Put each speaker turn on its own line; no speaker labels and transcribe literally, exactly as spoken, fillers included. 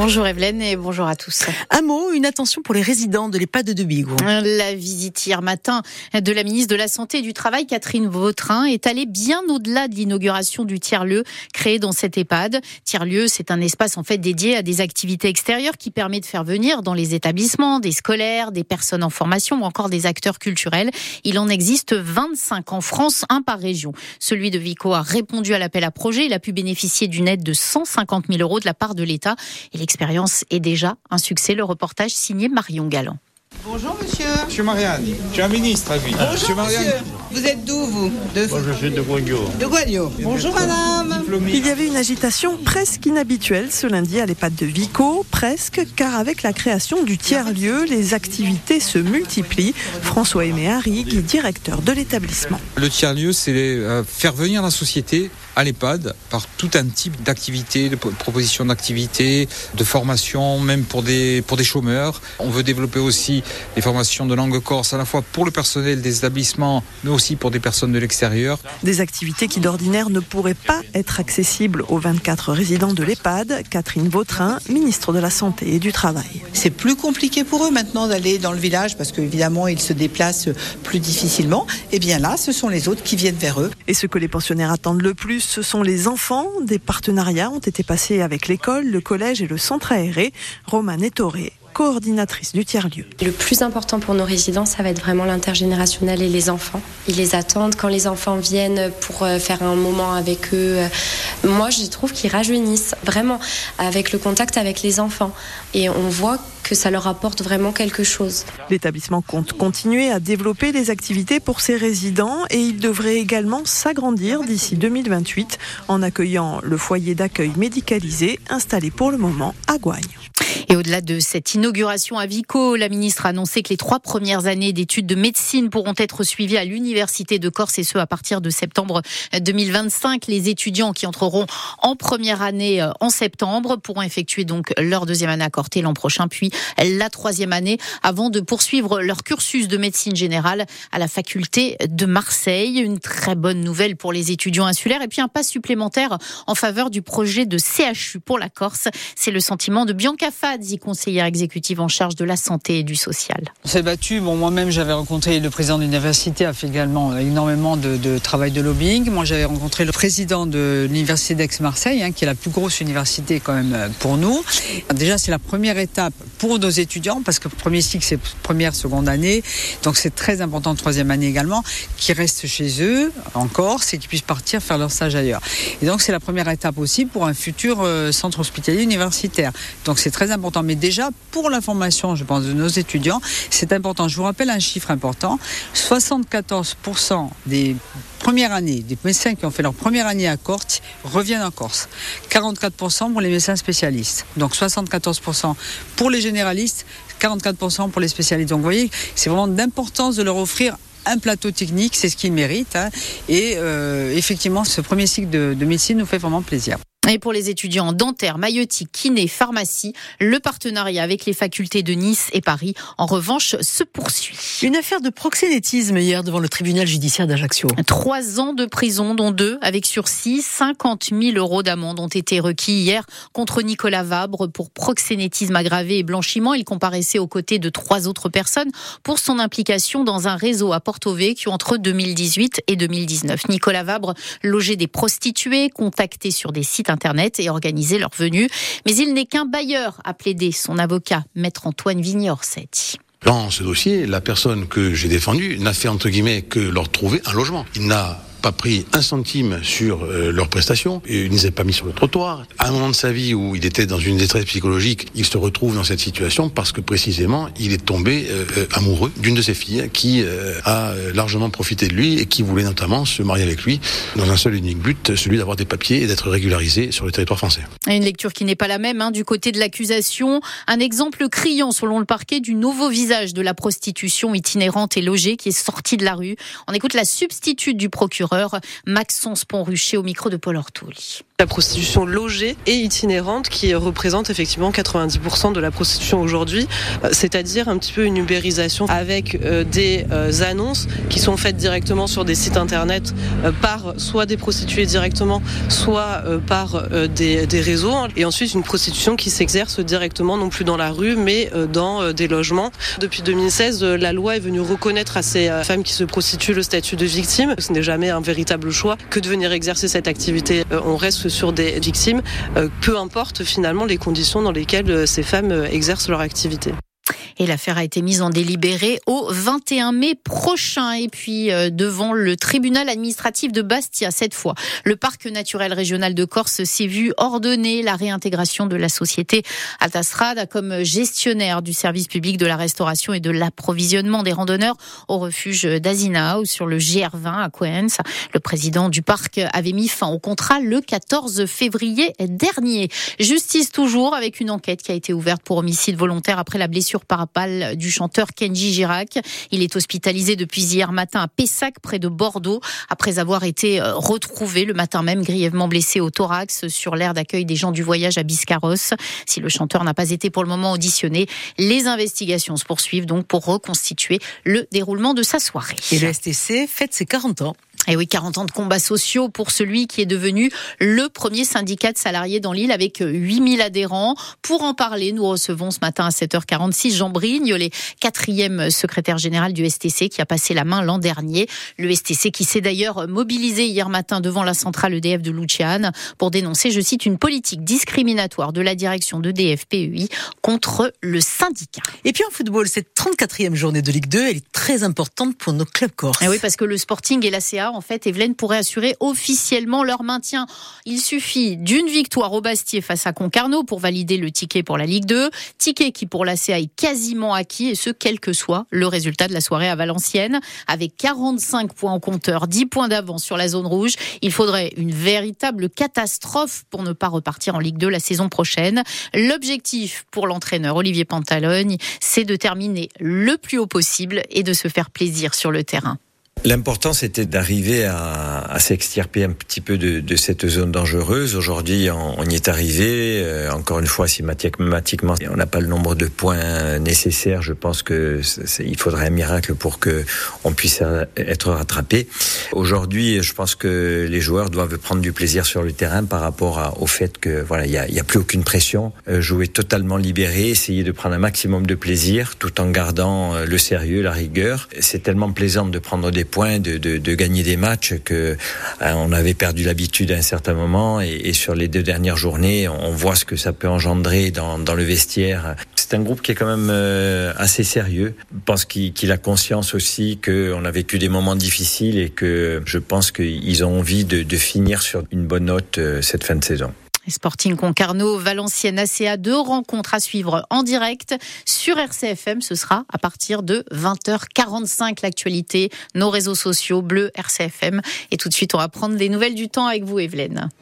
Bonjour Evelyne et bonjour à tous.
Un mot, une attention pour les résidents de l'EHPAD de Bigot.
La visite hier matin de la ministre de la Santé et du Travail, Catherine Vautrin, est allée bien au-delà de l'inauguration du tiers-lieu créé dans cet EHPAD. Tiers-lieu, c'est un espace en fait dédié à des activités extérieures qui permet de faire venir dans les établissements des scolaires, des personnes en formation ou encore des acteurs culturels. Il en existe vingt-cinq en France, un par région. Celui de Vico a répondu à l'appel à projet. Il a pu bénéficier d'une aide de cent cinquante mille euros de la part de l'État. Et l'expérience est déjà un succès. Le reportage signé Marion Galland.
Bonjour monsieur.
Monsieur Marianne, je suis un ministre à lui.
Bonjour monsieur. Marianne. Vous êtes d'où vous de...
Moi je suis de Guagno.
De Guagno. Bonjour madame.
Diplômé. Il y avait une agitation presque inhabituelle ce lundi à l'EHPAD de Vico, presque, car avec la création du tiers-lieu, les activités se multiplient. François Aimé Harrigue est directeur de l'établissement.
Le tiers-lieu, c'est euh, faire venir la société à l'EHPAD par tout un type d'activités, de propositions d'activités, de formation, même pour des, pour des chômeurs. On veut développer aussi les formations de langue corse, à la fois pour le personnel des établissements, mais aussi pour des personnes de l'extérieur.
Des activités qui d'ordinaire ne pourraient pas être accessibles aux vingt-quatre résidents de l'EHPAD. Catherine Vautrin, ministre de la Santé et du Travail.
C'est plus compliqué pour eux maintenant d'aller dans le village parce qu'évidemment ils se déplacent plus difficilement. Et bien là, ce sont les autres qui viennent vers eux.
Et ce que les pensionnaires attendent le plus, ce sont les enfants. Des partenariats ont été passés avec l'école, le collège et le centre aéré. Romane Ettoré, coordinatrice du tiers-lieu.
Le plus important pour nos résidents, ça va être vraiment l'intergénérationnel et les enfants. Ils les attendent quand les enfants viennent pour faire un moment avec eux. Moi, je trouve qu'ils rajeunissent vraiment avec le contact avec les enfants. Et on voit que ça leur apporte vraiment quelque chose.
L'établissement compte continuer à développer les activités pour ses résidents et il devrait également s'agrandir d'ici deux mille vingt-huit en accueillant le foyer d'accueil médicalisé installé pour le moment à Goigne.
Et au-delà de cette inauguration à Vico, la ministre a annoncé que les trois premières années d'études de médecine pourront être suivies à l'Université de Corse et ce à partir de septembre deux mille vingt-cinq. Les étudiants qui entreront en première année en septembre pourront effectuer donc leur deuxième année à Corté l'an prochain, puis la troisième année avant de poursuivre leur cursus de médecine générale à la faculté de Marseille. Une très bonne nouvelle pour les étudiants insulaires et puis un pas supplémentaire en faveur du projet de C H U pour la Corse. C'est le sentiment de Bianca Fadzi, conseillère exécutive en charge de la santé et du social.
On s'est battu. Bon, moi-même, j'avais rencontré le président de l'université, a fait également énormément de, de travail de lobbying. Moi, j'avais rencontré le président de l'université d'Aix-Marseille, hein, qui est la plus grosse université quand même pour nous. Déjà, c'est la première étape pour nos étudiants, parce que premier cycle, c'est première, seconde année. Donc, c'est très important, troisième année également, qui restent chez eux, en Corse, et qui puissent partir faire leur stage ailleurs. Et donc, c'est la première étape aussi pour un futur euh, centre hospitalier universitaire. Donc, c'est très important. Mais déjà, pour la formation, je pense, de nos étudiants, c'est important. Je vous rappelle un chiffre important. soixante-quatorze pour cent des premières années, des médecins qui ont fait leur première année à Corte reviennent en Corse. quarante-quatre pour cent pour les médecins spécialistes. Donc soixante-quatorze pour cent pour les généralistes, quarante-quatre pour cent pour les spécialistes. Donc vous voyez, c'est vraiment d'importance de leur offrir un plateau technique, c'est ce qu'ils méritent. Hein. Et euh, effectivement, ce premier cycle de, de médecine nous fait vraiment plaisir.
Et pour les étudiants dentaires, maïeutique, kiné, pharmacie, le partenariat avec les facultés de Nice et Paris, en revanche, se poursuit.
Une affaire de proxénétisme hier devant le tribunal judiciaire d'Ajaccio.
Trois ans de prison, dont deux avec sursis. cinquante mille euros d'amende ont été requis hier contre Nicolas Vabre pour proxénétisme aggravé et blanchiment. Il comparaissait aux côtés de trois autres personnes pour son implication dans un réseau à Porto Vecchio entre deux mille dix-huit et deux mille dix-neuf. Nicolas Vabre logeait des prostituées, contactait sur des sites internet et organisait leur venue. Mais il n'est qu'un bailleur, a plaidé son avocat, maître Antoine Vigny-Orsetti.
Dans ce dossier, la personne que j'ai défendue n'a fait entre guillemets que leur trouver un logement. Il n'a pas pris un centime sur euh, leurs prestations, il ne les a pas mis sur le trottoir. À un moment de sa vie où il était dans une détresse psychologique, il se retrouve dans cette situation parce que précisément, il est tombé euh, amoureux d'une de ses filles qui euh, a largement profité de lui et qui voulait notamment se marier avec lui dans un seul et unique but, celui d'avoir des papiers et d'être régularisé sur le territoire français.
Une lecture qui n'est pas la même hein, du côté de l'accusation. Un exemple criant selon le parquet du nouveau visage de la prostitution itinérante et logée qui est sortie de la rue. On écoute la substitute du procureur éclaireur. Maxence Pont-Rucher au micro de Paul Ortoli.
La prostitution logée et itinérante qui représente effectivement quatre-vingt-dix pour cent de la prostitution aujourd'hui, c'est-à-dire un petit peu une ubérisation avec des annonces qui sont faites directement sur des sites internet par soit des prostituées directement, soit par des, des réseaux, et ensuite une prostitution qui s'exerce directement non plus dans la rue mais dans des logements. Depuis deux mille seize, la loi est venue reconnaître à ces femmes qui se prostituent le statut de victime. Ce n'est jamais un véritable choix que de venir exercer cette activité. On reste sur des victimes, peu importe finalement les conditions dans lesquelles ces femmes exercent leur activité.
Et l'affaire a été mise en délibéré au vingt et un mai prochain. Et puis, euh, devant le tribunal administratif de Bastia, cette fois, le parc naturel régional de Corse s'est vu ordonner la réintégration de la société Altastrada comme gestionnaire du service public de la restauration et de l'approvisionnement des randonneurs au refuge d'Azina ou sur le G R vingt à Coens. Le président du parc avait mis fin au contrat le quatorze février dernier. Justice toujours avec une enquête qui a été ouverte pour homicide volontaire après la blessure par balle du chanteur Kenji Girac. Il est hospitalisé depuis hier matin à Pessac, près de Bordeaux, après avoir été retrouvé le matin même grièvement blessé au thorax sur l'aire d'accueil des gens du voyage à Biscarrosse. Si le chanteur n'a pas été pour le moment auditionné, les investigations se poursuivent donc pour reconstituer le déroulement de sa soirée.
Et le S T C fête ses quarante ans.
Et oui, quarante ans de combats sociaux pour celui qui est devenu le premier syndicat de salariés dans l'île avec huit mille adhérents. Pour en parler, nous recevons ce matin à sept heures quarante-six Jean Brignolet, quatrième secrétaire général du S T C qui a passé la main l'an dernier. Le S T C qui s'est d'ailleurs mobilisé hier matin devant la centrale E D F de Luciane pour dénoncer, je cite, une politique discriminatoire de la direction de D F P E I contre le syndicat.
Et puis en football, cette trente-quatrième journée de Ligue deux, elle est très importante pour nos clubs corses.
Et oui, parce que le Sporting et l'A C A, en fait, Evelyne pourrait assurer officiellement leur maintien. Il suffit d'une victoire au Bastier face à Concarneau pour valider le ticket pour la Ligue deux. Ticket qui pour l'A C A est quasiment acquis, et ce, quel que soit le résultat de la soirée à Valenciennes. Avec quarante-cinq points en compteur, dix points d'avance sur la zone rouge, il faudrait une véritable catastrophe pour ne pas repartir en Ligue deux la saison prochaine. L'objectif pour l'entraîneur Olivier Pantalogne, c'est de terminer le plus haut possible et de se faire plaisir sur le terrain.
L'important, c'était d'arriver à, à s'extirper un petit peu de, de cette zone dangereuse. Aujourd'hui, on, on y est arrivé. Euh, encore une fois, systématiquement, on n'a pas le nombre de points nécessaires. Je pense que c'est, il faudrait un miracle pour que on puisse être rattrapé. Aujourd'hui, je pense que les joueurs doivent prendre du plaisir sur le terrain par rapport à, au fait que voilà, il y a, il y a plus aucune pression. Euh, jouer totalement libéré, essayer de prendre un maximum de plaisir, tout en gardant le sérieux, la rigueur. C'est tellement plaisant de prendre des points, de, de, de gagner des matchs que hein, on avait perdu l'habitude à un certain moment et, et sur les deux dernières journées, on voit ce que ça peut engendrer dans, dans le vestiaire. C'est un groupe qui est quand même euh, assez sérieux. Je pense qu'il, qu'il a conscience aussi qu'on a vécu des moments difficiles et que je pense qu'ils ont envie de, de finir sur une bonne note euh, cette fin de saison.
Sporting Concarneau, Valenciennes A C A, deux rencontres à suivre en direct sur R C F M. Ce sera à partir de vingt heures quarante-cinq l'actualité, nos réseaux sociaux, Bleu, R C F M. Et tout de suite, on va prendre des nouvelles du temps avec vous, Evelyne.